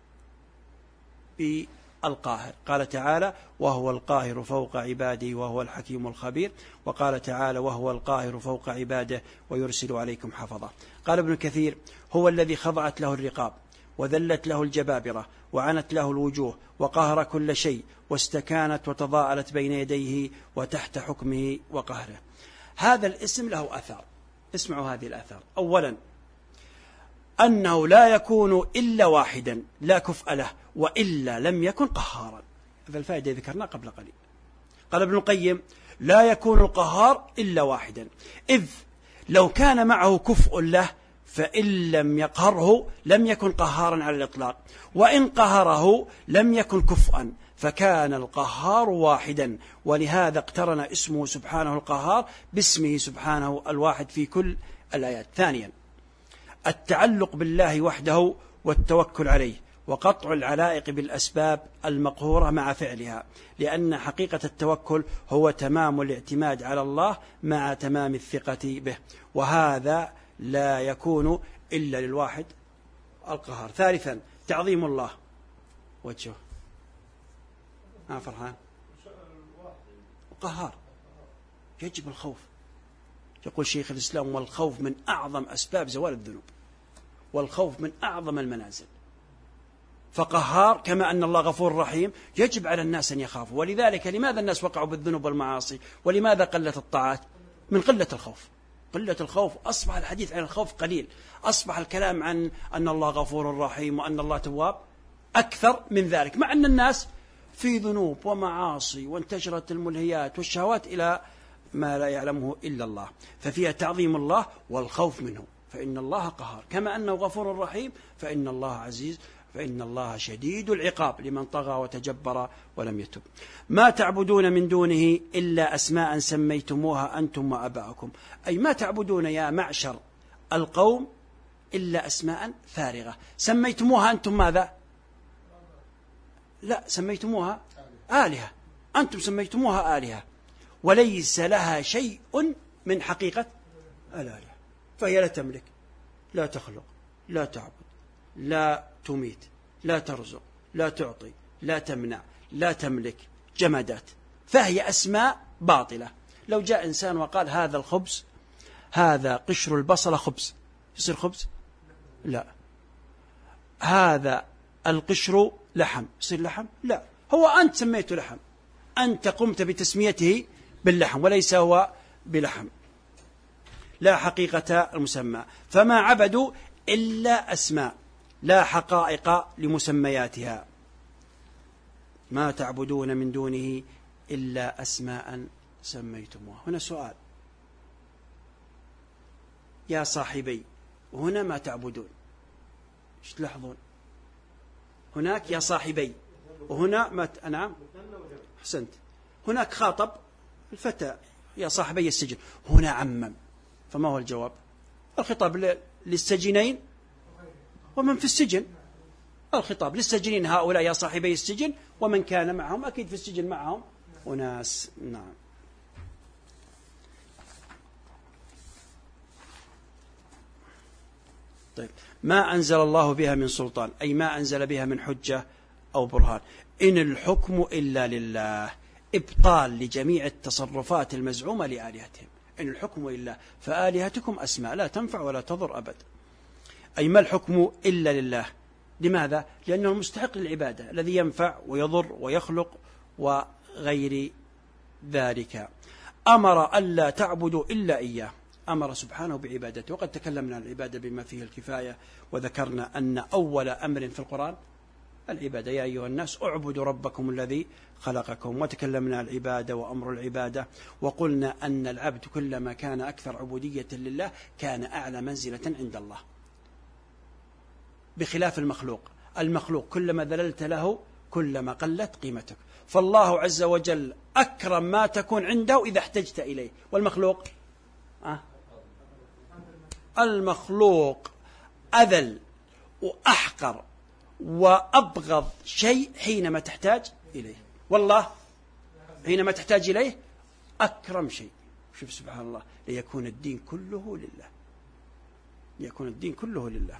بالقاهر، قال تعالى وهو القاهر فوق عباده وهو الحكيم الخبير، وقال تعالى وهو القاهر فوق عباده ويرسل عليكم حفظه. قال ابن كثير هو الذي خضعت له الرقاب وذلت له الجبابرة وعنت له الوجوه وقهر كل شيء واستكانت وتضاءلت بين يديه وتحت حكمه وقهره. هذا الاسم له أثار، اسمعوا هذه الآثار. أولا أنه لا يكون إلا واحدا لا كفء له وإلا لم يكن قهارا، هذا الفائدة ذكرناه قبل قليل. قال ابن القيم لا يكون القهار إلا واحدا، إذ لو كان معه كفء له فإن لم يقهره لم يكن قهارا على الإطلاق، وإن قهره لم يكن كفءا، فكان القهار واحدا، ولهذا اقترن اسمه سبحانه القهار باسمه سبحانه الواحد في كل الآيات. ثانيا التعلق بالله وحده والتوكل عليه، وقطع العلائق بالأسباب المقهورة مع فعلها، لأن حقيقة التوكل هو تمام الاعتماد على الله مع تمام الثقة به، وهذا لا يكون إلا للواحد القهار. ثالثا تعظيم الله وجهه فرحان قهار، يجب الخوف. يقول شيخ الإسلام والخوف من أعظم أسباب زوال الذنوب، والخوف من أعظم المنازل. فقهار كما أن الله غفور رحيم يجب على الناس أن يخافوا. ولذلك لماذا الناس وقعوا بالذنوب والمعاصي؟ ولماذا قلت الطاعات؟ من قلة الخوف. قلة الخوف، أصبح الحديث عن الخوف قليل، أصبح الكلام عن أن الله غفور رحيم وأن الله تواب أكثر من ذلك، مع أن الناس في ذنوب ومعاصي وانتشرت الملهيات والشهوات إلى ما لا يعلمه إلا الله. ففيها تعظيم الله والخوف منه، فإن الله قهار، كما أنه غفور رحيم فإن الله عزيز، فإن الله شديد العقاب لمن طغى وتجبر ولم يتب. ما تعبدون من دونه إلا أسماء سميتموها أنتم وآباؤكم، أي ما تعبدون يا معشر القوم إلا أسماء فارغة سميتموها أنتم ماذا؟ لا، سميتموها آلهة، أنتم سميتموها آلهة وليس لها شيء من حقيقة الآلهة، فهي لا تملك، لا تخلق، لا تعبد، لا تميت، لا ترزق، لا تعطي، لا تمنع، لا تملك، جمادات، فهي أسماء باطلة. لو جاء إنسان وقال هذا الخبز، هذا قشر البصل خبز، يصير خبز؟ لا. هذا القشر لحم، يصير لحم؟ لا. هو أنت سميته لحم، أنت قمت بتسميته باللحم وليس هو بلحم، لا حقيقة المسمى. فما عبدوا إلا أسماء لا حقائق لمسمياتها. ما تعبدون من دونه إلا أسماء سميتموها. هنا سؤال يا صاحبي، وهنا ما تعبدون، ايش تلاحظون؟ هناك يا صاحبي وهنا ما نعم حسنت. هناك خاطب الفتى يا صاحبي السجن، هنا عمم. فما هو الجواب؟ الخطاب للسجينين ومن في السجن. الخطاب للسجينين هؤلاء يا صاحبي السجن ومن كان معهم، أكيد في السجن معهم وناس. نعم. طيب، ما أنزل الله بها من سلطان، أي ما أنزل بها من حجة أو برهان. إن الحكم إلا لله، إبطال لجميع التصرفات المزعومة لآلهتهم. إن الحكم إلا، فآلهتكم أسماء لا تنفع ولا تضر أبد. أي ما الحكم إلا لله. لماذا؟ لأنه المستحق للعبادة، الذي ينفع ويضر ويخلق وغير ذلك. أمر ألا تعبدوا إلا إياه، أمر سبحانه بعبادته. وقد تكلمنا عن العبادة بما فيه الكفاية، وذكرنا أن أول أمر في القرآن العبادة، يا أيها الناس اعبدوا ربكم الذي خلقكم. وتكلمنا عن العبادة وأمر العبادة، وقلنا أن العبد كلما كان أكثر عبودية لله كان أعلى منزلة عند الله، بخلاف المخلوق. المخلوق كلما ذللت له كلما قلت قيمتك. فالله عز وجل أكرم ما تكون عنده إذا احتجت إليه، والمخلوق المخلوق أذل وأحقر وأبغض شيء حينما تحتاج إليه، والله حينما تحتاج إليه أكرم شيء. شوف سبحان الله، ليكون الدين كله لله، ليكون الدين كله لله.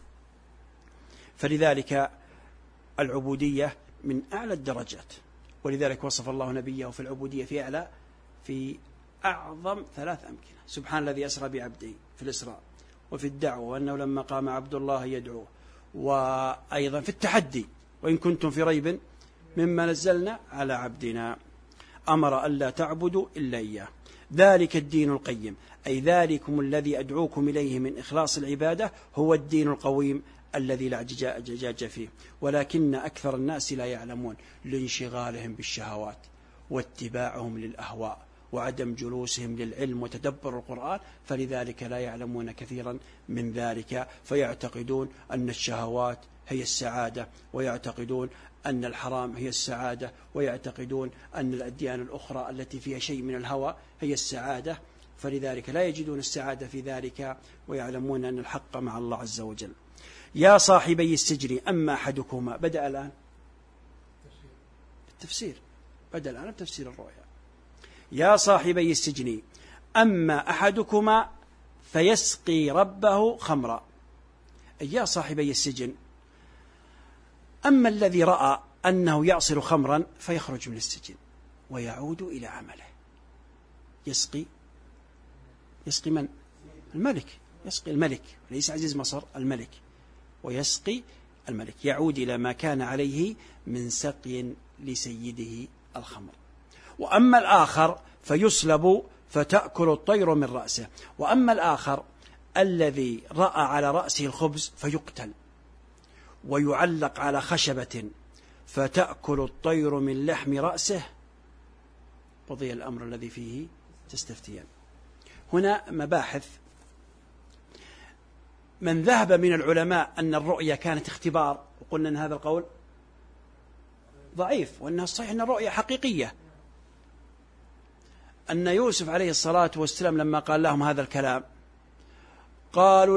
فلذلك العبودية من أعلى الدرجات، ولذلك وصف الله نبيه في العبودية في أعظم 3 أمكنة. سبحان الذي أسرى بعبده في الإسراء، وفي الدعوة، وأنه لما قام عبد الله يدعوه، وأيضا في التحدي وإن كنتم في ريب مما نزلنا على عبدنا. أمر ألا تعبدوا إلا إياه، ذلك الدين القيم، أي ذلكم الذي أدعوكم إليه من إخلاص العبادة هو الدين القويم الذي لا اعوجاج فيه، ولكن أكثر الناس لا يعلمون لانشغالهم بالشهوات واتباعهم للأهواء وعدم جلوسهم للعلم وتدبر القرآن، فلذلك لا يعلمون كثيرا من ذلك، فيعتقدون أن الشهوات هي السعادة، ويعتقدون أن الحرام هي السعادة، ويعتقدون أن الأديان الأخرى التي فيها شيء من الهوى هي السعادة، فلذلك لا يجدون السعادة في ذلك، ويعلمون أن الحق مع الله عز وجل. يا صاحبي السجن أما أحدكما، بدأ الآن التفسير، بدأ الآن بتفسير الرؤيا. يا صاحبي السجن أما أحدكما فيسقي ربه خمرا، أي يا صاحبي السجن، أما الذي رأى أنه يعصر خمرا فيخرج من السجن ويعود إلى عمله. يسقي من؟ الملك، يسقي الملك، ليس عزيز مصر، الملك، ويسقي الملك، يعود إلى ما كان عليه من سقي لسيده الخمر. وأما الآخر فيسلب فتأكل الطير من رأسه. وأما الآخر الذي رأى على رأسه الخبز فيقتل ويعلق على خشبة فتأكل الطير من لحم رأسه. قضي الأمر الذي فيه تستفتيان. هنا مباحث. من ذهب من العلماء أن الرؤيا كانت اختبار، وقلنا أن هذا القول ضعيف، وأنها الصحيح أن الرؤيا حقيقية، أن يوسف عليه الصلاة والسلام لما قال لهم هذا الكلام قالوا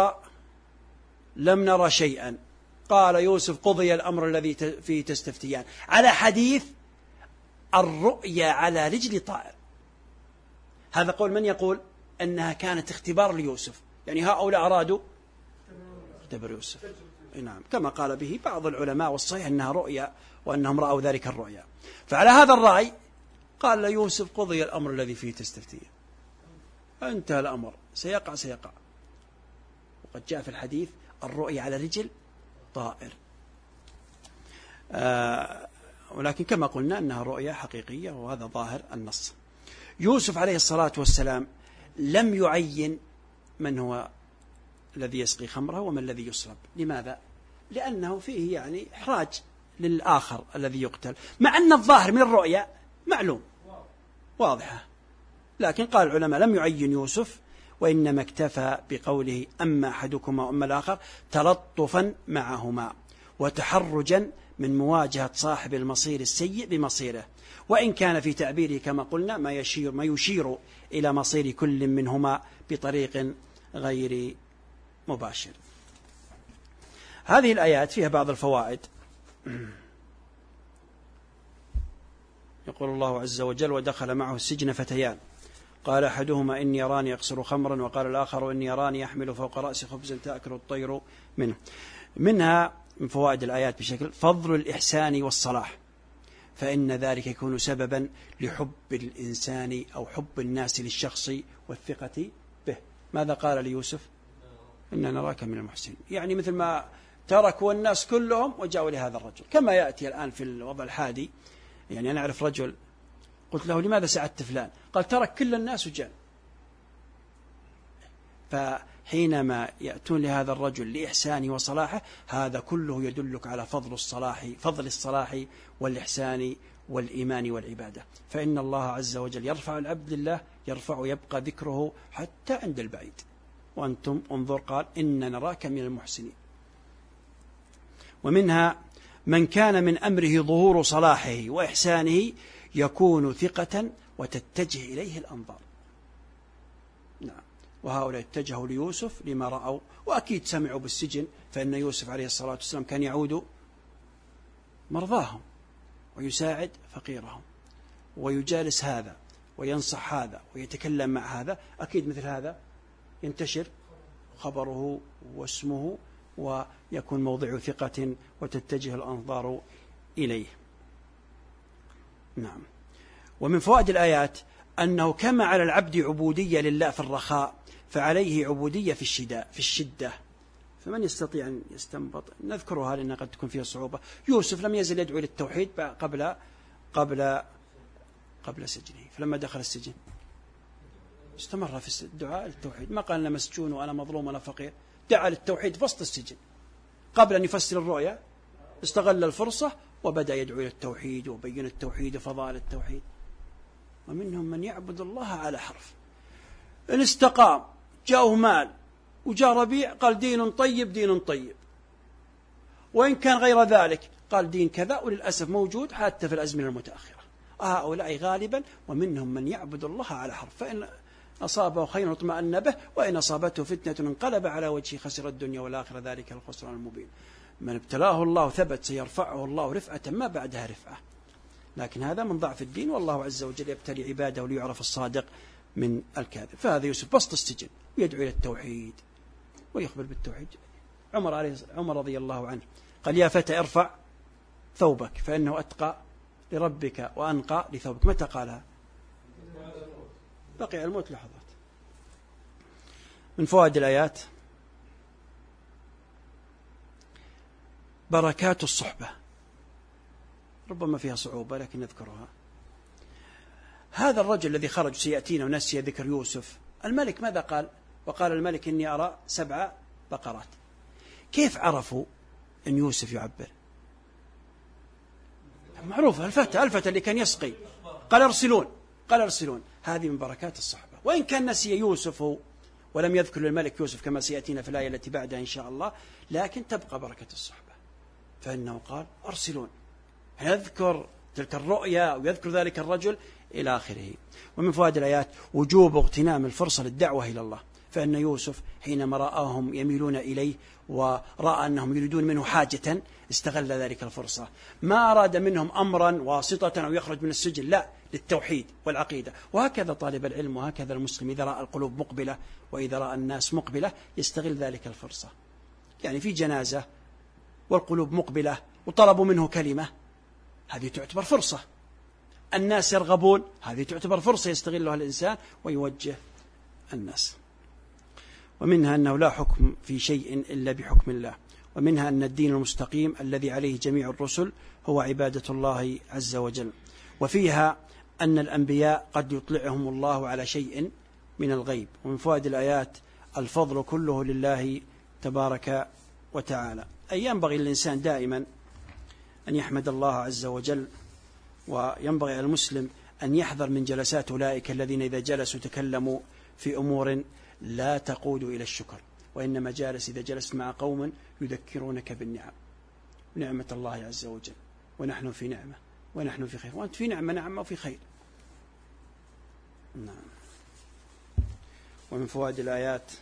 لم نرى شيئا. قال يوسف قضي الأمر الذي فيه تستفتيان، على حديث الرؤيا على رجل طائر. هذا قول من يقول أنها كانت اختبار ليوسف، يعني هؤلاء أرادوا اختبار يوسف. نعم، كما قال به بعض العلماء، والصحيح أنها رؤيا وأنهم رأوا ذلك الرؤيا. فعلى هذا الرأي قال ليوسف قضي الأمر الذي فيه تستفتيان، انتهى الأمر، سيقع. وقد جاء في الحديث الرؤيا على رجل طائر. ولكن كما قلنا أنها رؤيا حقيقية، وهذا ظاهر النص. يوسف عليه الصلاة والسلام لم يعين من هو الذي يسقي خمره ومن الذي يصلب. لماذا؟ لأنه فيه يعني إحراج للآخر الذي يقتل، مع أن الظاهر من الرؤيا معلوم واضحة. لكن قال العلماء لم يعين يوسف، وإنما اكتفى بقوله أما أحدكما وأما الآخر تلطفا معهما وتحرجا من مواجهة صاحب المصير السيء بمصيره، وإن كان في تعبيره كما قلنا ما يشير إلى مصير كل منهما بطريق غير مباشر. هذه الآيات فيها بعض الفوائد. يقول الله عز وجل ودخل معه السجن فتيان قال أحدهما إني أراني أقصر خمرا وقال الآخر إني أراني أحمل فوق رأسي خبزا تأكل الطير منه. منها من فوائد الآيات بشكل فضل الإحسان والصلاح، فإن ذلك يكون سببا لحب الإنسان أو حب الناس للشخص والثقة به. ماذا قال ليوسف؟ إننا نراك من المحسنين، يعني مثل ما تركوا الناس كلهم وجاءوا لهذا الرجل، كما يأتي الآن في الوضع الحادي. يعني أنا أعرف رجل قلت له لماذا ساعدت فلان؟ قال ترك كل الناس وجاء. فحينما يأتون لهذا الرجل لإحسانه وصلاحه، هذا كله يدلك على فضل الصلاح والإحسان والإيمان والعبادة. فإن الله عز وجل يرفع العبد لله، يرفع ويبقى ذكره حتى عند البعيد. وأنتم انظر قال إن نراك من المحسنين. ومنها من كان من أمره ظهور صلاحه وإحسانه يكون ثقة وتتجه إليه الأنظار. نعم، وهؤلاء اتجهوا ليوسف لما رأوا، وأكيد سمعوا بالسجن، فإن يوسف عليه الصلاة والسلام كان يعود مرضاهم ويساعد فقيرهم ويجالس هذا وينصح هذا ويتكلم مع هذا. أكيد مثل هذا ينتشر خبره واسمه ويكون موضع ثقة وتتجه الأنظار إليه. نعم. ومن فوائد الآيات أنه كما على العبد عبودية لله في الرخاء فعليه عبودية في الشدة. فمن يستطيع أن يستنبط؟ نذكرها لأنها قد تكون فيها صعوبة. يوسف لم يزل يدعو للتوحيد قبل سجنه، فلما دخل السجن استمر في الدعاء للتوحيد، ما قال أنا مسجون وأنا مظلوم وأنا فقير، دعا للتوحيد في وسط السجن. قبل أن يفسر الرؤيا استغل الفرصة وبدأ يدعو إلى التوحيد وبين التوحيد وفضائل التوحيد. ومنهم من يعبد الله على حرف، إن استقام جاءه مال وجاء ربيع قال دين طيب دين طيب، وإن كان غير ذلك قال دين كذا، وللأسف موجود حتى في الأزمنة المتأخرة. هؤلاء غالبا. ومنهم من يعبد الله على حرف، فإن أصابه خير اطمأن به وإن أصابته فتنة انقلب على وجهه خسر الدنيا والآخرة ذلك الخسران المبين. من ابتلاه الله ثبت سيرفعه الله رفعة ما بعدها رفعة. لكن هذا من ضعف الدين، والله عز وجل يبتلي عباده ليعرف الصادق من الكاذب. فهذا يوسف بسط السجن ويدعو إلى التوحيد ويخبر بالتوحيد. عمر رضي الله عنه قال يا فتى ارفع ثوبك فإنه أتقى لربك وأنقى لثوبك. متى قالها؟ بقي الموت لحظات. من فوائد الآيات بركات الصحبة، ربما فيها صعوبة لكن نذكرها. هذا الرجل الذي خرج سيأتينا ونسي ذكر يوسف، الملك ماذا قال؟ وقال الملك إني أرى 7 بقرات. كيف عرفوا أن يوسف يعبر؟ معروف الفتى اللي كان يسقي قال أرسلون. هذه من بركات الصحبة. وإن كان نسي يوسف ولم يذكر للملك يوسف كما سيأتينا في الآية التي بعدها إن شاء الله، لكن تبقى بركة الصحبة، فإنه قال أرسلون، يذكر تلك الرؤيا ويذكر ذلك الرجل إلى آخره. ومن فوائد الآيات وجوب اغتنام الفرصة للدعوة إلى الله، فإن يوسف حينما رآهم يميلون إليه ورأى أنهم يريدون منه حاجة استغل ذلك الفرصة، ما أراد منهم أمرا واسطة أو يخرج من السجن، لا، للتوحيد والعقيدة. وهكذا طالب العلم وهكذا المسلم إذا رأى القلوب مقبلة وإذا رأى الناس مقبلة يستغل ذلك الفرصة. يعني في جنازة والقلوب مقبلة وطلبوا منه كلمة، هذه تعتبر فرصة. الناس يرغبون، هذه تعتبر فرصة يستغلها الإنسان ويوجه الناس. ومنها أنه لا حكم في شيء إلا بحكم الله، ومنها أن الدين المستقيم الذي عليه جميع الرسل هو عبادة الله عز وجل. وفيها أن الأنبياء قد يطلعهم الله على شيء من الغيب. ومن فوائد الآيات الفضل كله لله تبارك وتعالى. أي ينبغي للإنسان دائما أن يحمد الله عز وجل، وينبغي على المسلم أن يحذر من جلسات أولئك الذين إذا جلسوا تكلموا في أمور لا تقود إلى الشكر، وإنما جالس إذا جلست مع قوم يذكرونك بالنعم، نعمة الله عز وجل، ونحن في نعمة ونحن في خير، وأنت في نعمة نعم وفي خير. نعم. ومن فوائد الآيات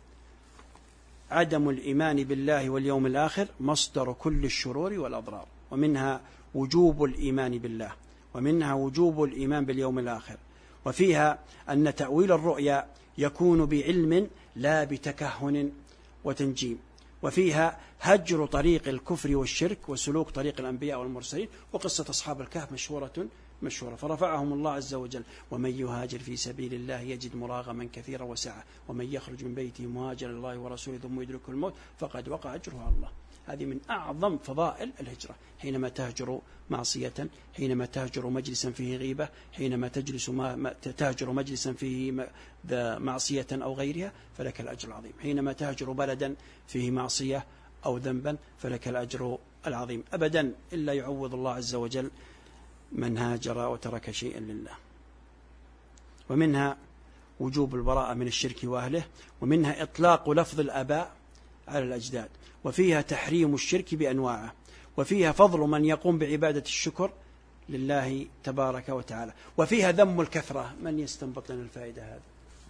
عدم الإيمان بالله واليوم الآخر مصدر كل الشرور والأضرار. ومنها وجوب الإيمان بالله، ومنها وجوب الإيمان باليوم الآخر. وفيها أن تأويل الرؤيا يكون بعلم لا بتكهن وتنجيم. وفيها هجر طريق الكفر والشرك وسلوك طريق الأنبياء والمرسلين. وقصة أصحاب الكهف مشهورة فرفعهم الله عز وجل: ومن يهاجر في سبيل الله يجد مراغما كثيرا وسعة، ومن يخرج من بيته مهاجرا الله ورسوله ثم يدركه الموت فقد وقع أجره على الله. هذه من أعظم فضائل الهجرة، حينما تهجر معصية، حينما تهجر مجلسا فيه غيبة، حينما تهجر مجلسا فيه معصية أو غيرها فلك الأجر العظيم، حينما تهجر بلدا فيه معصية أو ذنبا فلك الأجر العظيم. أبدا إلا يعوض الله عز وجل من هاجر وترك شيئا لله. ومنها وجوب البراءة من الشرك وأهله، ومنها إطلاق لفظ الآباء على الأجداد، وفيها تحريم الشرك بأنواعه، وفيها فضل من يقوم بعبادة الشكر لله تبارك وتعالى، وفيها ذم الكثرة. من يستنبط لنا الفائدة هذا؟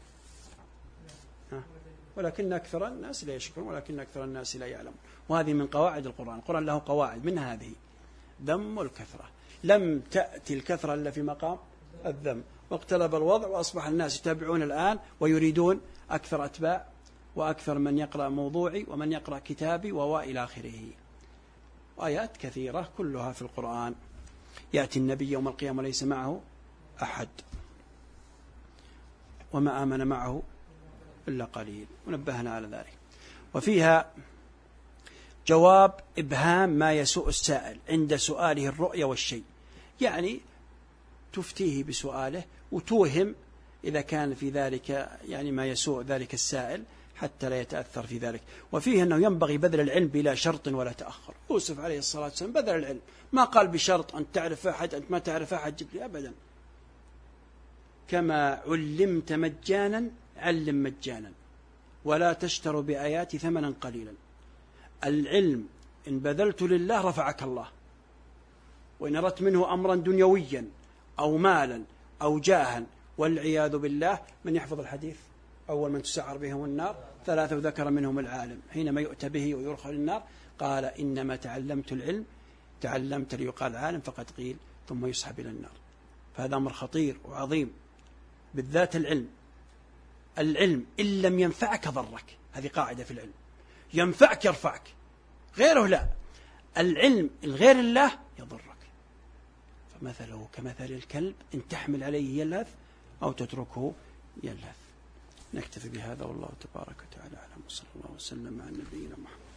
ولكن أكثر الناس لا يشكرون ولكن أكثر الناس لا يعلمون. وهذه من قواعد القرآن. القرآن له قواعد، من هذه ذم الكثرة. لم تأتي الكثرة إلا في مقام الذم، واقتلب الوضع وأصبح الناس يتابعون الآن ويريدون أكثر أتباع وأكثر من يقرأ موضوعي ومن يقرأ كتابي وإلى آخره. آيات كثيرة كلها في القرآن. يأتي النبي يوم القيامة وليس معه أحد، وما آمن معه إلا قليل، ونبهنا على ذلك. وفيها جواب إبهام ما يسوء السائل عند سؤاله الرؤيا والشيء، يعني تفتيه بسؤاله وتوهم إذا كان في ذلك يعني ما يسوء ذلك السائل حتى لا يتأثر في ذلك. وفيه أنه ينبغي بذل العلم بلا شرط ولا تأخر. يوسف عليه الصلاة والسلام بذل العلم، ما قال بشرط أن تعرف أحد، أنت ما تعرف أحد جب لي، أبدا. كما علمت مجانا علم مجانا، ولا تشتروا بآياتي ثمنا قليلا. العلم إن بذلت لله رفعك الله، وإن أردت منه أمرا دنيويا أو مالا أو جاها والعياذ بالله. من يحفظ الحديث؟ أول من تسعر بهم النار 3 ذكر منهم العالم، حينما يؤتى به ويرخى للنار قال: إنما تعلمت العلم، تعلمت ليقال عالم فقد قيل، ثم يسحب إلى النار. فهذا أمر خطير وعظيم، بالذات العلم إن لم ينفعك ضرك. هذه قاعدة في العلم، ينفعك يرفعك، غيره لا. العلم الغير الله يضرك. فمثله كمثل الكلب إن تحمل عليه يلهث أو تتركه يلهث. نكتفي بهذا والله تبارك وتعالى أعلم، وصلى الله وسلم على نبينا محمد.